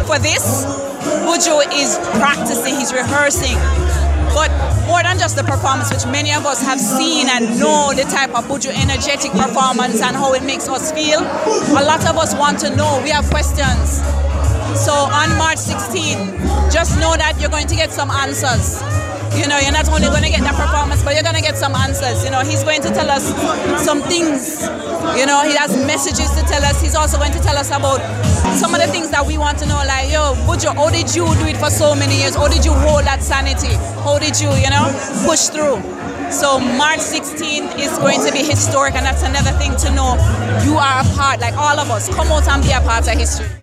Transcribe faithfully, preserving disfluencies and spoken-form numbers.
for this, Buju is practicing, he's rehearsing. But more than just the performance, which many of us have seen and know the type of Buju energetic performance and how it makes us feel, a lot of us want to know, we have questions. So on March sixteenth, just know that you're going to get some answers. You know, you're not only going to get that performance, but you're going to get some answers. You know, he's going to tell us some things. You know, he has messages to tell us. He's also going to tell us about some of the things that we want to know, like, yo, Buju, how did you do it for so many years? How did you hold that sanity? How did you, you know, push through? So March sixteenth is going to be historic, and that's another thing to know. You are a part, like all of us, come out and be a part of history.